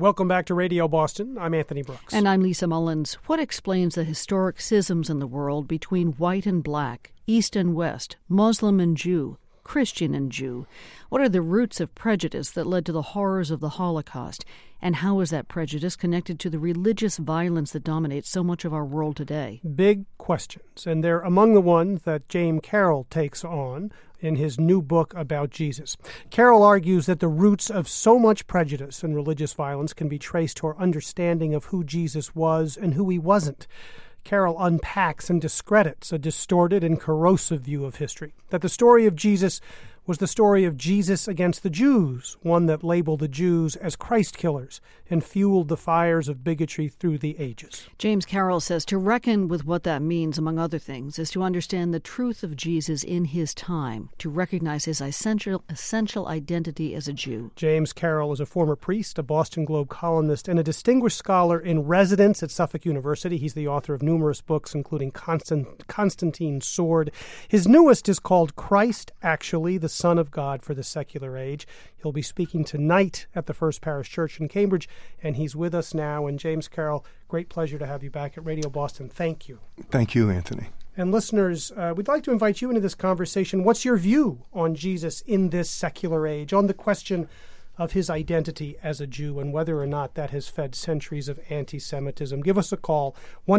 Welcome back to Radio Boston. I'm Anthony Brooks. And I'm Lisa Mullins. What explains the historic schisms in the world between white and black, East and West, Muslim and Jew, Christian and Jew? What are the roots of prejudice that led to the horrors of the Holocaust? And how is that prejudice connected to the religious violence that dominates so much of our world today? Big questions, and they're among the ones that James Carroll takes on in his new book about Jesus. Carroll argues that the roots of so much prejudice and religious violence can be traced to our understanding of who Jesus was and who he wasn't. Carroll unpacks and discredits a distorted and corrosive view of history, that the story of Jesus was the story of Jesus against the Jews, one that labeled the Jews as Christ killers and fueled the fires of bigotry through the ages. James Carroll says to reckon with what that means, among other things, is to understand the truth of Jesus in his time, to recognize his essential identity as a Jew. James Carroll is a former priest, a Boston Globe columnist, and a distinguished scholar in residence at Suffolk University. He's the author of numerous books, including Constantine's Sword. His newest is called Christ, Actually, the Son of God for the Secular Age. He'll be speaking tonight at the First Parish Church in Cambridge, and he's with us now. And James Carroll, great pleasure to have you back at Radio Boston. Thank you. Thank you, Anthony. And listeners, we'd like to invite you into this conversation. What's your view on Jesus in this secular age, on the question of his identity as a Jew and whether or not that has fed centuries of anti-Semitism? Give us a call,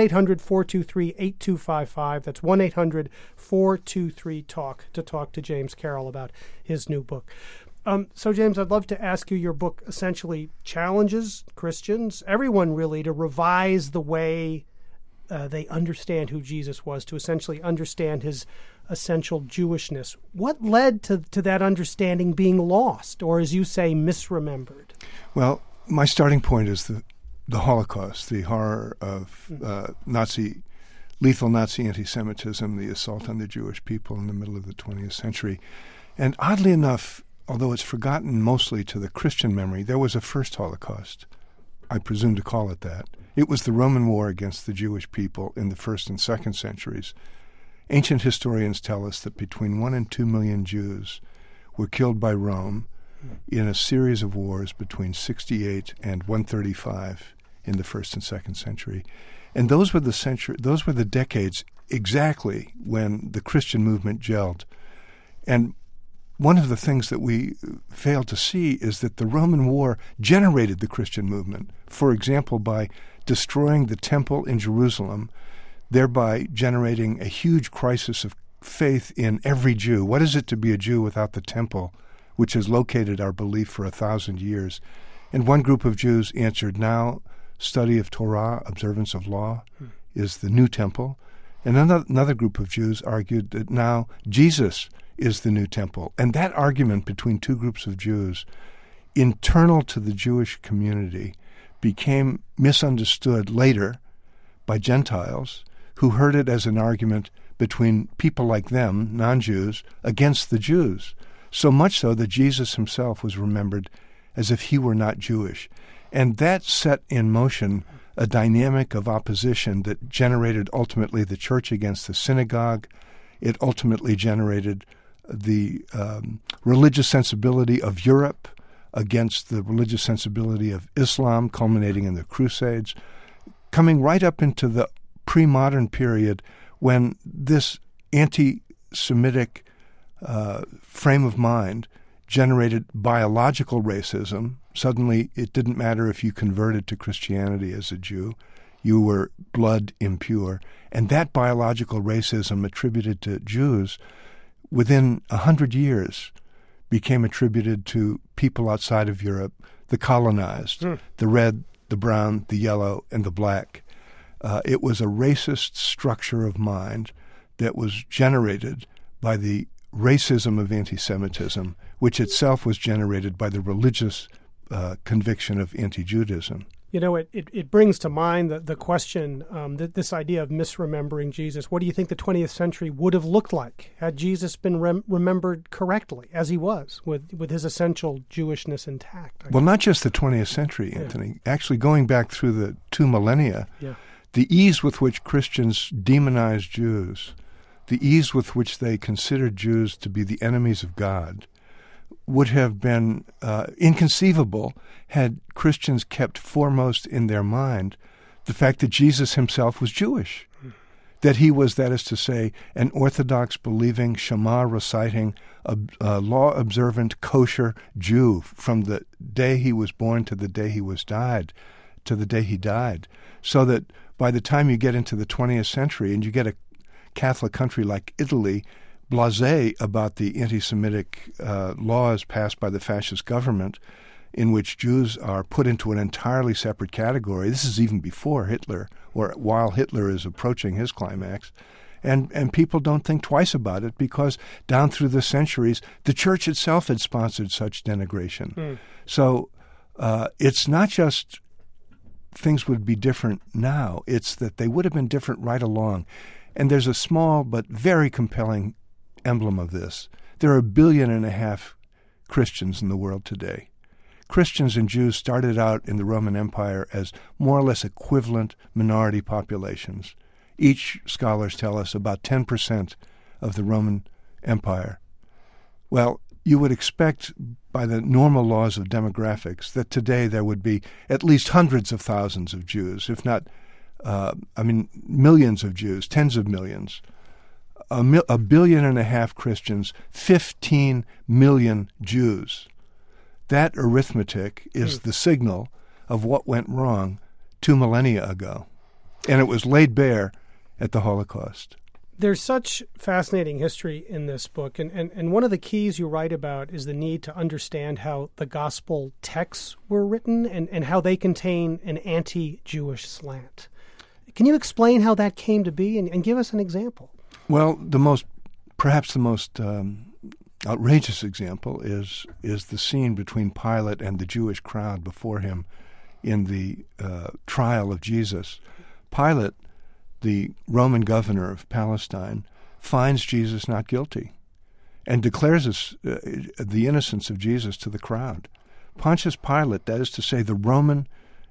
1-800-423-8255. That's 1-800-423-TALK to talk to James Carroll about his new book. So, James, I'd love to ask you, your book essentially challenges Christians, everyone really, to revise the way they understand who Jesus was, to essentially understand his essential Jewishness. What led to that understanding being lost, or as you say, misremembered? Well, my starting point is the Holocaust, the horror of lethal Nazi anti-Semitism, the assault on the Jewish people in the middle of the 20th century. And oddly enough, although it's forgotten mostly to the Christian memory, there was a first Holocaust. I presume to call it that. It was the Roman war against the Jewish people in the 1st and 2nd centuries. Ancient historians tell us that between 1 and 2 million Jews were killed by Rome in a series of wars between 68 and 135 in the 1st and 2nd century. And those were the decades exactly when the Christian movement gelled. And one of the things that we fail to see is that the Roman war generated the Christian movement, for example, by destroying the temple in Jerusalem, thereby generating a huge crisis of faith in every Jew. What is it to be a Jew without the temple, which has located our belief for 1,000 years? And one group of Jews answered, now study of Torah, observance of law, is the new temple. And another group of Jews argued that now Jesus is the new temple. And that argument between two groups of Jews, internal to the Jewish community, became misunderstood later by Gentiles who heard it as an argument between people like them, non-Jews, against the Jews. So much so that Jesus himself was remembered as if he were not Jewish. And that set in motion a dynamic of opposition that generated ultimately the church against the synagogue. It ultimately generated the religious sensibility of Europe against the religious sensibility of Islam, culminating in the Crusades, coming right up into the pre-modern period when this anti-Semitic frame of mind generated biological racism. Suddenly, it didn't matter if you converted to Christianity as a Jew. You were blood impure. And that biological racism attributed to Jews within 100 years became attributed to people outside of Europe, the colonized, the red, the brown, the yellow, and the black. It was a racist structure of mind that was generated by the racism of anti-Semitism, which itself was generated by the religious conviction of anti-Judaism. You know, it brings to mind the question, this idea of misremembering Jesus. What do you think the 20th century would have looked like had Jesus been remembered correctly, as he was, with his essential Jewishness intact? Well, not just the 20th century, Anthony. Yeah. Actually, going back through the 2 millennia, the ease with which Christians demonized Jews, the ease with which they considered Jews to be the enemies of God, would have been inconceivable had Christians kept foremost in their mind the fact that Jesus himself was Jewish, that he was, that is to say, an Orthodox believing, Shema reciting, law-observant, kosher Jew from the day he was born to the day he was died, to the day he died, so that by the time you get into the 20th century and you get a Catholic country like Italy blasé about the anti-Semitic laws passed by the fascist government in which Jews are put into an entirely separate category. This is even before Hitler, or while Hitler is approaching his climax. And people don't think twice about it because down through the centuries, the church itself had sponsored such denigration. So it's not just things would be different now. It's that they would have been different right along. And there's a small but very compelling emblem of this. There are 1.5 billion Christians in the world today. Christians and Jews started out in the Roman Empire as more or less equivalent minority populations. Each, scholars tell us, about 10% of the Roman Empire. Well, you would expect by the normal laws of demographics that today there would be at least hundreds of thousands of Jews, if not, millions of Jews, tens of millions. 1.5 billion Christians, 15 million Jews. That arithmetic is the signal of what went wrong 2 millennia ago. And it was laid bare at the Holocaust. There's such fascinating history in this book, and one of the keys you write about is the need to understand how the gospel texts were written and how they contain an anti-Jewish slant. Can you explain how that came to be and give us an example? Well, perhaps the most outrageous example is the scene between Pilate and the Jewish crowd before him in the trial of Jesus. Pilate, the Roman governor of Palestine, finds Jesus not guilty and declares the innocence of Jesus to the crowd. Pontius Pilate, that is to say, the Roman,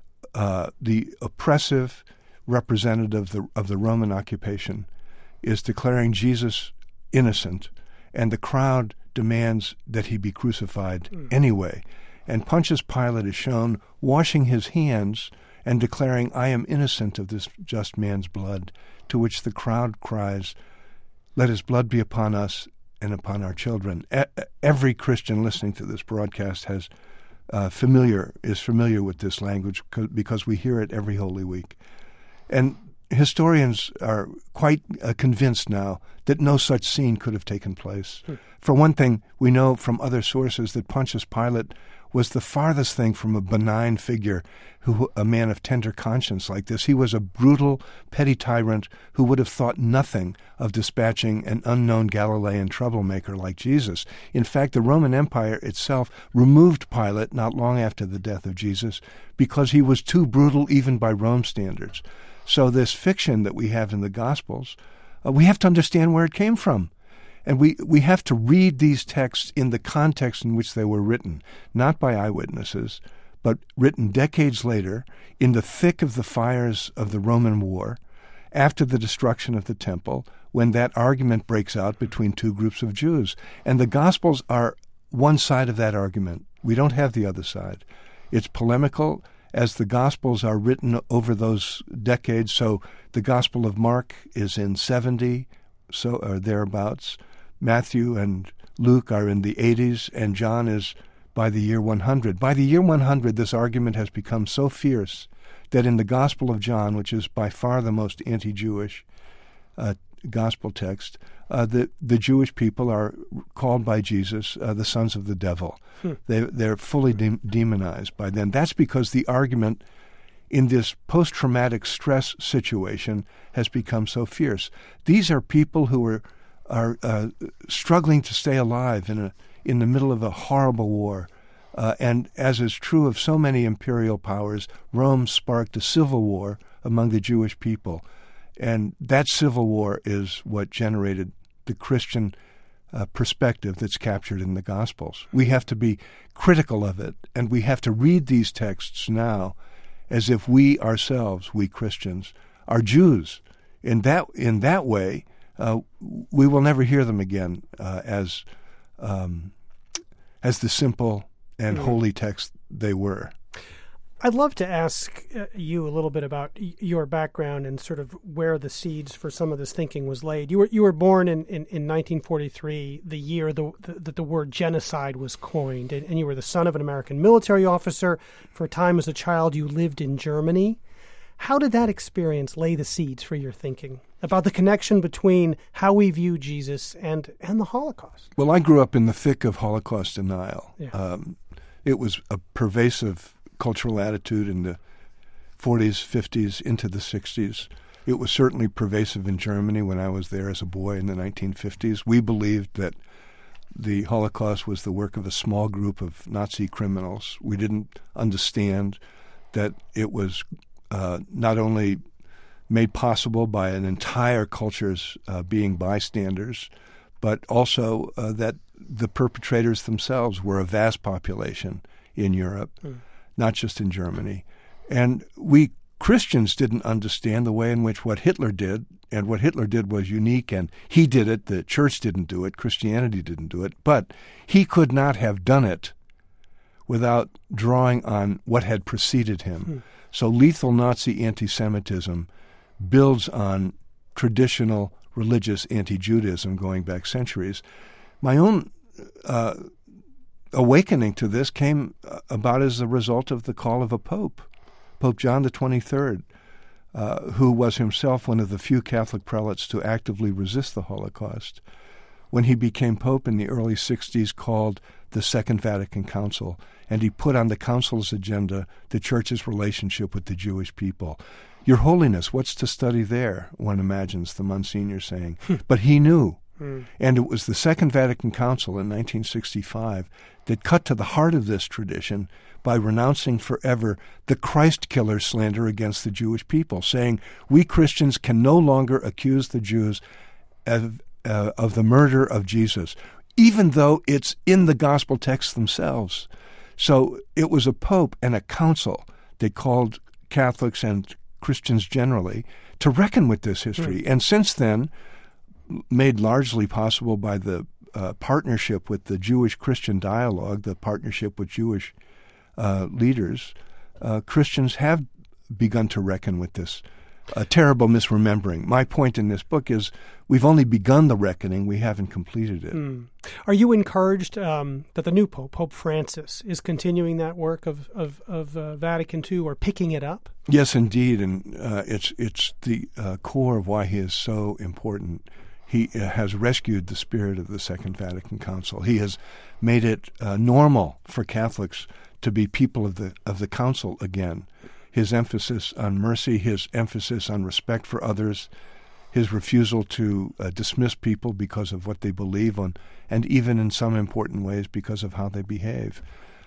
the oppressive representative of the Roman occupation, is declaring Jesus innocent, and the crowd demands that he be crucified anyway. And Pontius Pilate is shown washing his hands and declaring, "I am innocent of this just man's blood," to which the crowd cries, "Let his blood be upon us and upon our children." Every Christian listening to this broadcast is familiar with this language because we hear it every Holy Week. And historians are quite convinced now that no such scene could have taken place. For one thing, we know from other sources that Pontius Pilate was the farthest thing from a benign figure, a man of tender conscience like this. He was a brutal, petty tyrant who would have thought nothing of dispatching an unknown Galilean troublemaker like Jesus. In fact, the Roman Empire itself removed Pilate not long after the death of Jesus because he was too brutal even by Rome standards. So this fiction that we have in the Gospels, we have to understand where it came from. And we have to read these texts in the context in which they were written, not by eyewitnesses, but written decades later in the thick of the fires of the Roman war, after the destruction of the temple, when that argument breaks out between two groups of Jews. And the Gospels are one side of that argument. We don't have the other side. It's polemical, as the Gospels are written over those decades. So the Gospel of Mark is in 70, or thereabouts. Matthew and Luke are in the 80s, and John is by the year 100. By the year 100, this argument has become so fierce that in the Gospel of John, which is by far the most anti-Jewish gospel text, the Jewish people are called by Jesus the sons of the devil. They're fully demonized by them. That's because the argument in this post-traumatic stress situation has become so fierce. These are people who are struggling to stay alive in the middle of a horrible war. And as is true of so many imperial powers, Rome sparked a civil war among the Jewish people. And that civil war is what generated the Christian perspective that's captured in the Gospels. We have to be critical of it, and we have to read these texts now as if we ourselves, we Christians, are Jews. In that way, we will never hear them again as as the simple and holy text they were. I'd love to ask you a little bit about your background and sort of where the seeds for some of this thinking was laid. You were born in 1943, the year that the word genocide was coined, and you were the son of an American military officer. For a time as a child, you lived in Germany. How did that experience lay the seeds for your thinking about the connection between how we view Jesus and the Holocaust? Well, I grew up in the thick of Holocaust denial. Yeah. It was a pervasive cultural attitude in the 40s, 50s, into the 60s. It was certainly pervasive in Germany when I was there as a boy in the 1950s. We believed that the Holocaust was the work of a small group of Nazi criminals. We didn't understand that it was not only made possible by an entire culture's being bystanders, but also that the perpetrators themselves were a vast population in Europe, not just in Germany. And we Christians didn't understand the way in which what Hitler did, and what Hitler did was unique, and he did it, the church didn't do it, Christianity didn't do it, but he could not have done it without drawing on what had preceded him. So lethal Nazi anti-Semitism builds on traditional religious anti-Judaism going back centuries. My own awakening to this came about as a result of the call of a pope, Pope John the 23rd, who was himself one of the few Catholic prelates to actively resist the Holocaust. When he became pope in the early 60s, called the Second Vatican Council, and he put on the council's agenda the Church's relationship with the Jewish people. Your Holiness, what's to study there? One imagines the Monsignor saying. But he knew. And it was the Second Vatican Council in 1965 that cut to the heart of this tradition by renouncing forever the Christ killer slander against the Jewish people, saying we Christians can no longer accuse the Jews of the murder of Jesus, even though it's in the gospel texts themselves. So it was a pope and a council that called Catholics and Christians generally to reckon with this history. And since then, made largely possible by the partnership with the Jewish-Christian dialogue, the partnership with Jewish leaders, Christians have begun to reckon with this terrible misremembering. My point in this book is we've only begun the reckoning. We haven't completed it. Are you encouraged that the new Pope, Pope Francis, is continuing that work of Vatican II or picking it up? Yes, indeed, and it's the core of why he is so important. He has rescued the spirit of the Second Vatican Council. He has made it normal for Catholics to be people of the Council again. His emphasis on mercy, his emphasis on respect for others, his refusal to dismiss people because of what they believe on, and even in some important ways because of how they behave.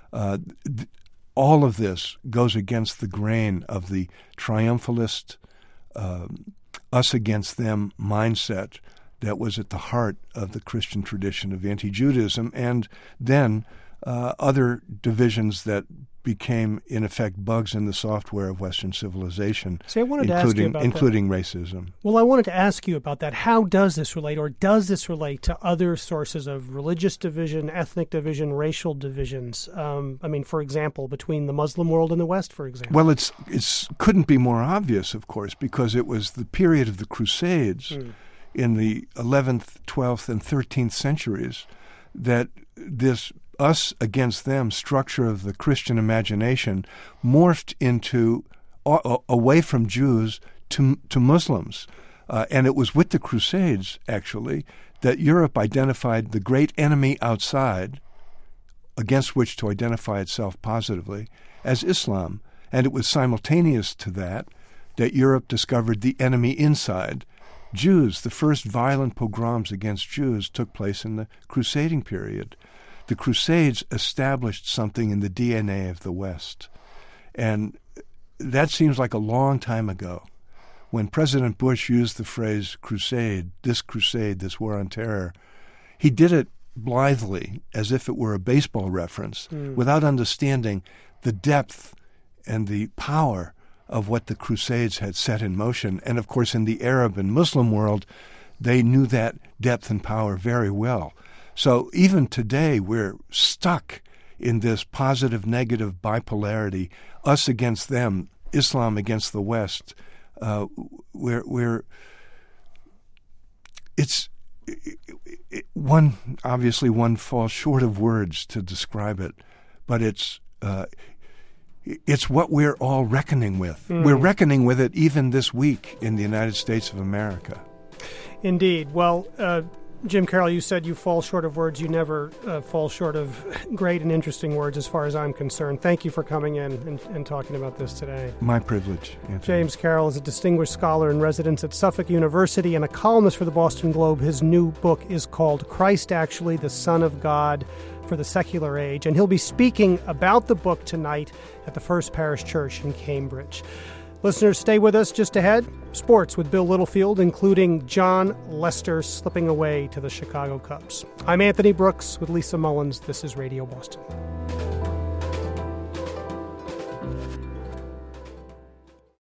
All of this goes against the grain of the triumphalist, us against them mindset that was at the heart of the Christian tradition of anti-Judaism, and then other divisions that became, in effect, bugs in the software of Western civilization, I wanted to ask you about including racism. Well, I wanted to ask you about that. How does this relate, or does this relate to other sources of religious division, ethnic division, racial divisions? For example, between the Muslim world and the West, for example. Well, it's couldn't be more obvious, of course, because it was the period of the Crusades in the 11th, 12th, and 13th centuries that this us against them structure of the Christian imagination morphed into away from Jews to Muslims. And it was with the Crusades, actually, that Europe identified the great enemy outside against which to identify itself positively as Islam. And it was simultaneous to that Europe discovered the enemy inside. Jews, the first violent pogroms against Jews took place in the crusading period. The Crusades established something in the DNA of the West. And that seems like a long time ago. When President Bush used the phrase crusade, this war on terror, he did it blithely, as if it were a baseball reference, without understanding the depth and the power of what the Crusades had set in motion. And, of course, in the Arab and Muslim world, they knew that depth and power very well. So even today, we're stuck in this positive-negative bipolarity, us against them, Islam against the West. Obviously one falls short of words to describe it, but it's what we're all reckoning with. We're reckoning with it even this week in the United States of America. Indeed. Well, Jim Carroll, you said you fall short of words. You never fall short of great and interesting words as far as I'm concerned. Thank you for coming in and talking about this today. My privilege, Anthony. James Carroll is a distinguished scholar in residence at Suffolk University and a columnist for the Boston Globe. His new book is called Christ Actually, the Son of God for the Secular Age, and he'll be speaking about the book tonight at the First Parish Church in Cambridge. Listeners, stay with us. Just ahead, sports with Bill Littlefield, including John Lester slipping away to the Chicago Cubs. I'm Anthony Brooks with Lisa Mullins. This is Radio Boston.